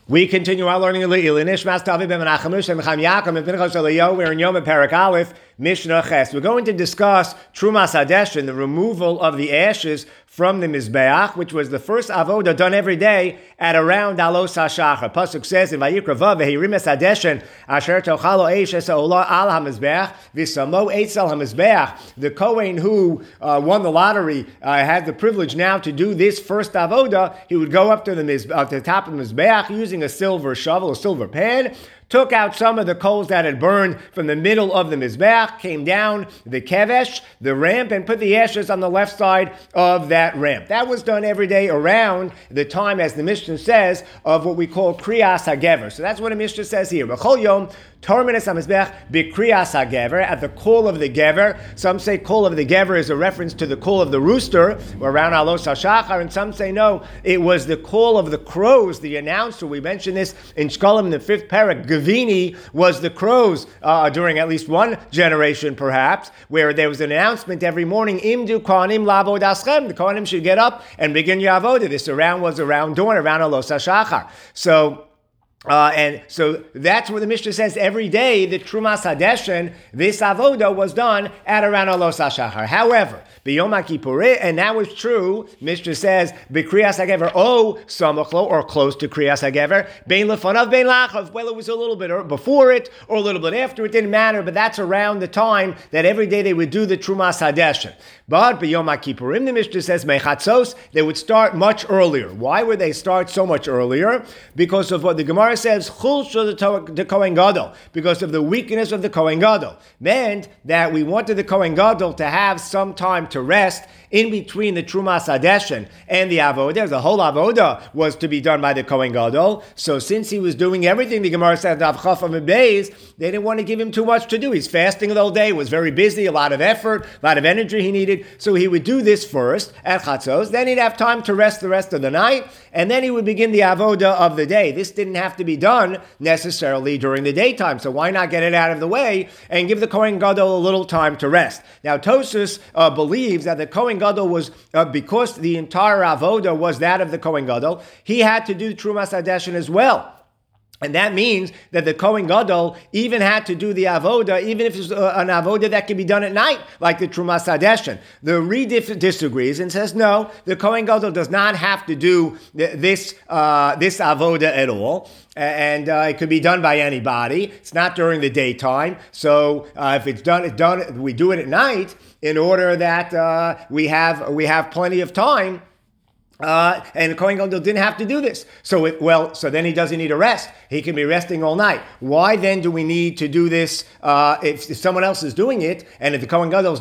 We continue our learning in Nishmas Tavi ben Menachem Moshe and Chaim Yaakov and Pinchas Eliyahu. We're in Yom Perek Aleph, Mishnah Ches. We're going to discuss Trumas Hadeshin, the removal of the ashes from the Mizbeach, which was the first avoda done every day at around Alos HaShachar. Pasuk says in Vayikra Vav, Vehirimes Hadeshin, Asher Tochalo Eish Esa'olah Al HaMizbeach, V'Samo Eitz Al HaMizbeach. The Kohen who won the lottery had the privilege now to do this first avoda. He would go up to the top of the Mizbeach using a silver shovel, a silver pan, took out some of the coals that had burned from the middle of the Mizbeach, came down the kevesh, the ramp, and put the ashes on the left side of that ramp. That was done every day around the time, as the Mishnah says, of what we call Kriyas HaGever. So that's what the Mishnah says here. B'chol yom, Tormenes HaMizbeach b'Kriyas HaGever, at the call of the Gever. Some say call of the Gever is a reference to the call of the rooster, around Alos HaShachar, and some say no, it was the call of the crows, the announcer. We mentioned this in Shkolim in the 5th parak. Gavini was the crows during at least one generation, perhaps, where there was an announcement every morning, Imdu Kohanim Labod Aschem. The Kohanim should get up and begin your avodah. This was around dawn, around Alos HaShachar. And so that's what the Mishnah says every day. The Trumas Hadeshin, this avoda was done at around Alos HaShachar. However, B'Yom HaKippurim, and that was true, Mishnah says, B'Kriyas HaGever, Samachlo, or close to Kriyas HaGever, Bein Lefanav, Bein Lachav, well, it was a little bit before it, or a little bit after, it didn't matter, but that's around the time that every day they would do the Trumas Hadeshin. But B'Yom HaKippurim, the Mishnah says, Mechatzos, they would start much earlier. Why would they start so much earlier? Because of what the Gemara says, Chulsha the Kohen Gadol, because of the weakness of the Kohen Gadol, meant that we wanted the Kohen Gadol to have some time to rest in between the Trumas Hadeshin and the Avodah. The whole Avodah was to be done by the Kohen Gadol. So since he was doing everything, the Gemara says, they didn't want to give him too much to do. He's fasting the whole day, was very busy, a lot of effort, a lot of energy he needed. So he would do this first at Chatzos, then he'd have time to rest the rest of the night, and then he would begin the Avodah of the day. This didn't have to be done necessarily during the daytime, so why not get it out of the way and give the Kohen Gadol a little time to rest? Now Tosfos believes that the Kohen Gadol was, because the entire Avodah was that of the Kohen Gadol, he had to do Trumas Hadeshin as well. And that means that the Kohen Gadol even had to do the avoda, even if it's an avoda that can be done at night, like the Trumas Hadeshin. The Reed disagrees and says, no, the Kohen Gadol does not have to do this avoda at all. And it could be done by anybody. It's not during the daytime. So if it's done, we do it at night in order that we have plenty of time. And the Kohen Gadol didn't have to do this. So then he doesn't need a rest. He can be resting all night. Why then do we need to do this if someone else is doing it, and if the Kohen Gadol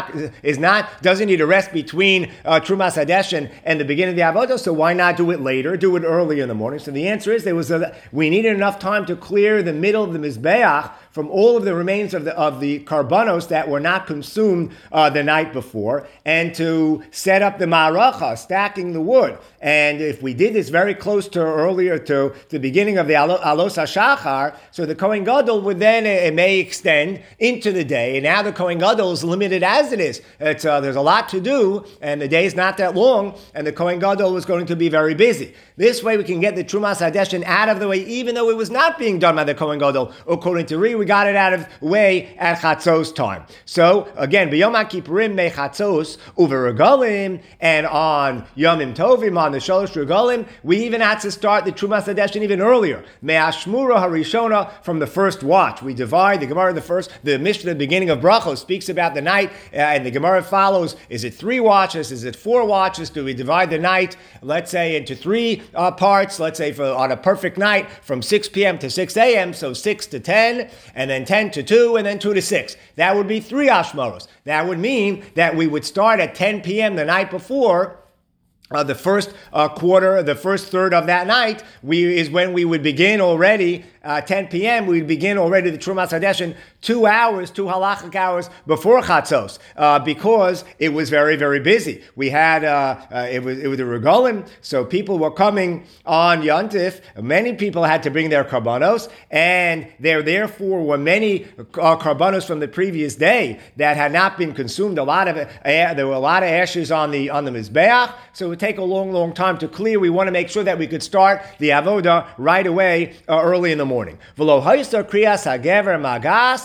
doesn't need a rest between Trumas Hadeshin and the beginning of the Avodah, so why not do it later, do it early in the morning? So the answer is we needed enough time to clear the middle of the Mizbeach from all of the remains of the karbanos that were not consumed the night before, and to set up the ma'aracha, stacking the wood. And if we did this very close to earlier to the beginning of the Alos HaShachar, so the Kohen Gadol would then, it may extend into the day, and now the Kohen Gadol is limited as it is. There's a lot to do, and the day is not that long, and the Kohen Gadol is going to be very busy. This way we can get the Trumas Hadeshin out of the way, even though it was not being done by the Kohen Gadol. According to Ri, we got it out of the way at Chatzos time. So again, B'Yom HaKippurim mechatzos uveregalim, and on Yomim Tovim, on the Shalosh Regalim, we even had to start the Trumas Hadeshin even earlier. Me'ashmura harishona, from the first watch. We divide the Gemara, the Mishnah, the beginning of Brachos, speaks about the night, and the Gemara follows, is it 3 watches? Is it 4 watches? Do we divide the night, let's say, into 3 parts? Let's say on a perfect night, from 6 p.m. to 6 a.m., so 6 to 10, and then 10 to 2, and then 2 to 6. That would be 3 ashmaros. That would mean that we would start at 10 p.m. the night before. The first quarter, the first third of that night, is when we would begin already 10 p.m., we'd begin already the Trumas Hadeshin 2 hours, 2 halachic hours before Chatzos, because it was very, very busy. We had, it was a regalim, so people were coming on Yontif. Many people had to bring their karbanos, and there therefore were many karbanos from the previous day that had not been consumed. There were a lot of ashes on the Mizbeach, so it would take a long, long time to clear. We want to make sure that we could start the avoda right away, early in the morning. V'lo ha'isa kriyas ha'gever magas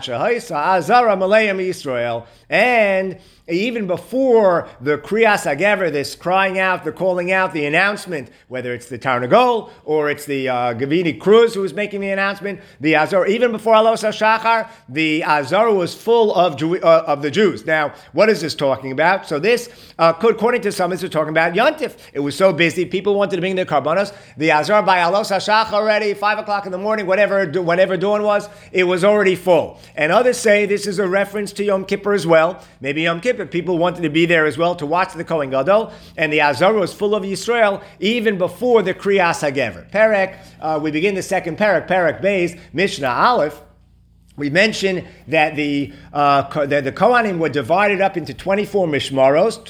azara malayim Yisrael. And even before the Kriyas HaGever, this crying out, the calling out, the announcement, whether it's the Tarnagol or it's the Gavini Cruz who was making the announcement, the Azor, even before Alos HaShachar, the Azor was full of the Jews. Now, what is this talking about? So this could, according to some, this is talking about Yontif. It was so busy, people wanted to bring their karbanos. The Azor by Alos HaShachar already, 5 o'clock in the morning, whenever dawn was, it was already full. And others say this is a reference to Yom Kippur as well. Maybe Yom Kippur, people wanted to be there as well to watch the Kohen Gadol, and the Azor was full of Yisrael even before the Kriyas HaGever. Perek, we begin the second Perek Beis, Mishnah Aleph. We mentioned that the Kohanim were divided up into 24 mishmaros,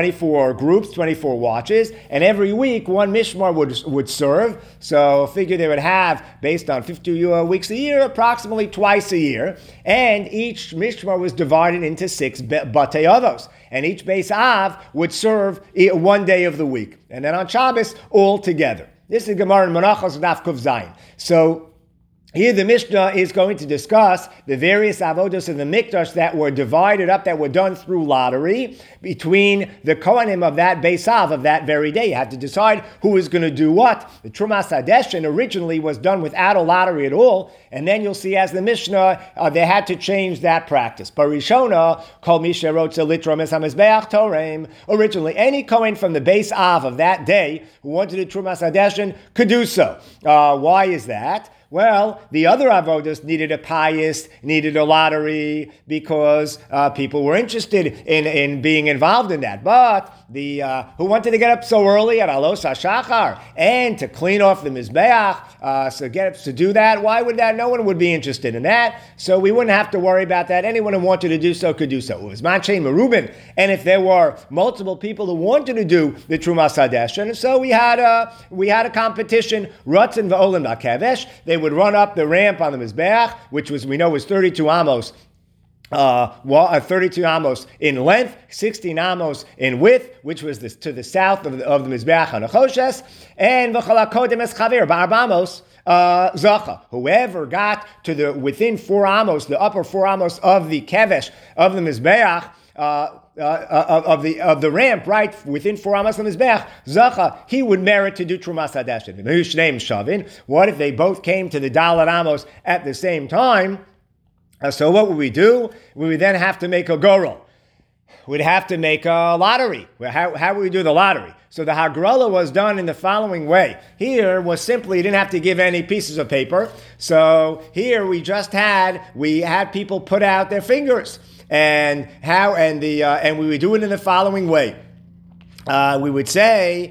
24 groups, 24 watches, and every week one mishmar would serve. So figure they would have, based on 50 weeks a year, approximately twice a year. And each mishmar was divided into 6 batei avos. And each beis av would serve 1 day of the week. And then on Shabbos, all together. This is Gemara in Menachos Daf Kuf Zayin. So here the Mishnah is going to discuss the various avodos in the Mikdash that were divided up, that were done through lottery between the Kohanim of that Beis Av of that very day. You had to decide who was going to do what. The Trumas Hadeshin originally was done without a lottery at all, and then you'll see as the Mishnah, they had to change that practice. Barishona, Kol Misha Rotza Litrom Es HaMizbeach Torem. Originally, any Kohen from the Beis Av of that day who wanted a Trumas Hadeshin could do so. Why is that? Well, the other avodas needed a pious, needed a lottery, because people were interested in being involved in that. But the who wanted to get up so early at Alos HaShachar and to clean off the Mizbeach, so get up to do that, why would that? No one would be interested in that. So we wouldn't have to worry about that. Anyone who wanted to do so could do so. It was Manchein Merubin. And if there were multiple people who wanted to do the Trumas Hadeshin, so we had a competition, Ratzin V'Olim Ba'Kevesh. They would run up the ramp on the Mizbeach, which we know was 32 amos, 32 amos in length, 16 amos in width, which was to the south of the Mizbeach on Nechoshes, and v'chala kodem es chaver b'arba amos zacha. Whoever got to within 4 amos, the upper 4 amos of the kevesh of the Mizbeach, of the ramp, right, within 4 amos of the Mizbeach, zacha, he would merit to do Trumas Hadeshin. What if they both came to the Dalet Amos at the same time? So what would we do? We would then have to make a gorel. We'd have to make a lottery. How would we do the lottery? So the Hagrala was done in the following way. Here was simply, you didn't have to give any pieces of paper. So here we had people put out their fingers. And we would do it in the following way. We would say,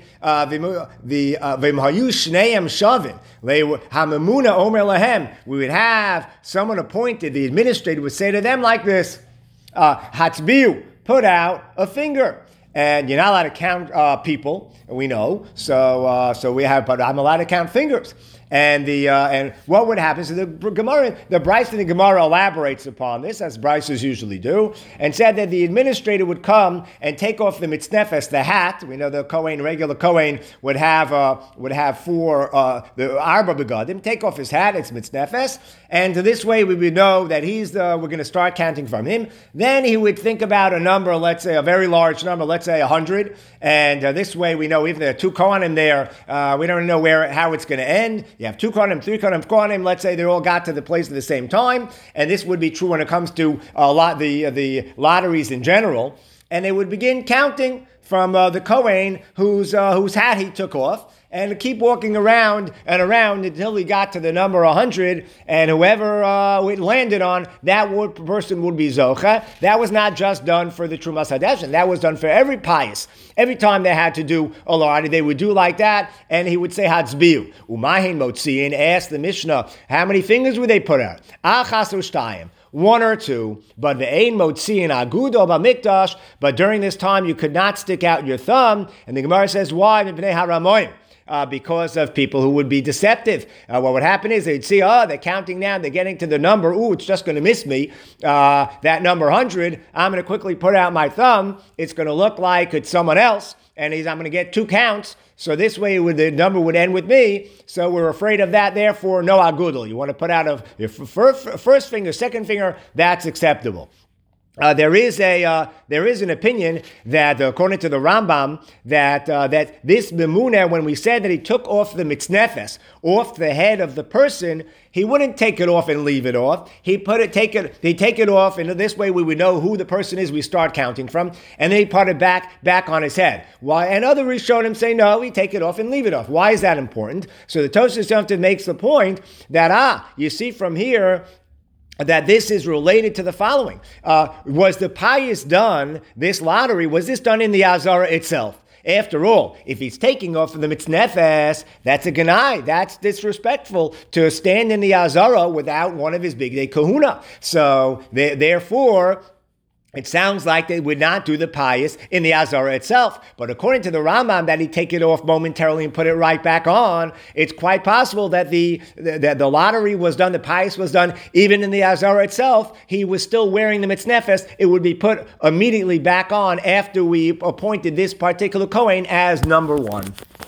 we would have someone appointed, the administrator would say to them like this, Hatzbiu, put out a finger. And you're not allowed to count people, we know, but I'm allowed to count fingers. And what would happen? So the Bryce in the Gemara elaborates upon this, as Bryces usually do, and said that the administrator would come and take off the mitznefes, the hat. We know the Kohen, regular Kohen, would have the arba begadim, take off his hat, it's mitznefes, and this way we would know that we're going to start counting from him. Then he would think about a number, let's say a very large number, let's say 100, and this way we know if there are 2 Kohanim there, we don't know how it's going to end. You have 2 Kohanim, 3 Kohanim, let's say they all got to the place at the same time, and this would be true when it comes to the lotteries in general, and they would begin counting from the Kohen whose hat he took off, and keep walking around and around until he got to the number 100, and whoever it landed on, person would be Zocha. That was not just done for the Trumas Hadeshin. That was done for every pious. Every time they had to do a Lari, they would do like that, and he would say Hatzbiu. Umahin Motziin asked the Mishnah, how many fingers would they put out? Achas Ushtayim. One or two, but the ein motziin agudo b'mikdash. But during this time, you could not stick out your thumb. And the Gemara says, why? Because of people who would be deceptive. What would happen is they'd see, they're counting down, they're getting to the number. It's just going to miss me. That number 100, I'm going to quickly put out my thumb. It's going to look like it's someone else, and I'm going to get 2 counts. So this way the number would end with me. So we're afraid of that. Therefore, no agudal. You want to put out your first finger, second finger, that's acceptable. There is an opinion that, according to the Rambam, that this Memunah, when we said that he took off the mitznefes off the head of the person, he wouldn't take it off and leave it off. He'd take it off, and this way we would know who the person is we start counting from, and then he put it back on his head. Why? And other Rishonim say no, we take it off and leave it off. Why is that important? So the Tosfos Yom makes the point that you see from here that this is related to the following. Was the pious done, this lottery, was this done in the Azara itself? After all, if he's taking off the mitznefes, that's a ganai. That's disrespectful to stand in the Azara without one of his big day kahuna. So, therefore, it sounds like they would not do the pious in the Azara itself. But according to the Rambam, that he'd take it off momentarily and put it right back on, it's quite possible that the lottery was done, the pious was done, even in the Azara itself. He was still wearing the mitznefes. It would be put immediately back on after we appointed this particular Kohen as number 1.